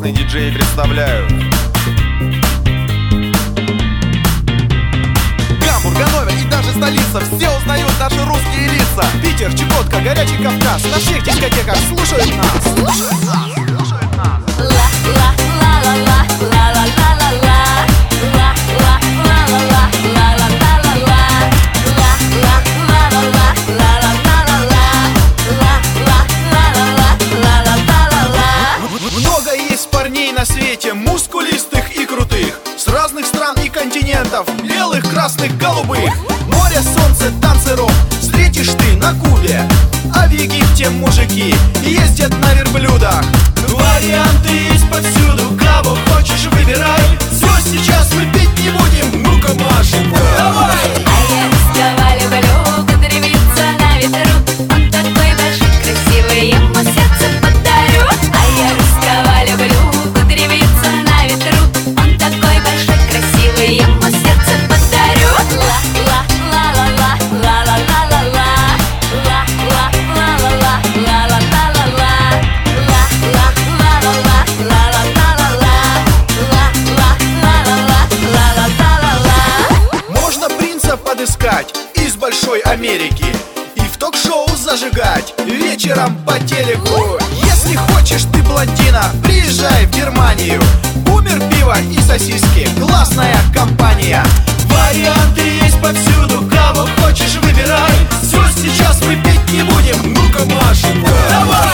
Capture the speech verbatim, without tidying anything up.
Классные диджеи представляют. Гамбург, Ганновер и даже столица, все узнают наши русские лица. Питер, Чукотка, горячий Кавказ, на всех дискотеках слушают нас. Слушают нас, слушают нас. Много есть парней на свете, мускулистых и крутых, с разных стран и континентов, белых, красных, голубых. Море, солнце, танцы, рок встретишь ты на Кубе, а в Египте мужики ездят на верблюдах. Варианты есть повсюду, кого хочешь выбирай. Все, сейчас мы петь не будем, ну-ка машем, давай! А я русского люблю, кудрявица на ветру. Он такой большой, красивый, ему сердце подарю. А я русского люблю, кудрявица на ветру. Он такой большой, красивый, ему сердце подарю. Ла-ла-ла-ла-ла, ла-ла-ла-ла-ла, ла-ла-ла-ла-ла, ла-ла-ла-ла-ла, ла-ла-ла-ла-ла, ла-ла-ла-ла-ла, ла-ла-ла-ла-ла. Можно принца подыскать из большой Америки и в ток-шоу зажигать вечером по телеку. Если хочешь ты блондина, приезжай в Германию. Бумер, пиво и сосиски, классная компания. Варианты есть повсюду, кого хочешь выбирай. Все, сейчас мы петь не будем, ну-ка машем, давай!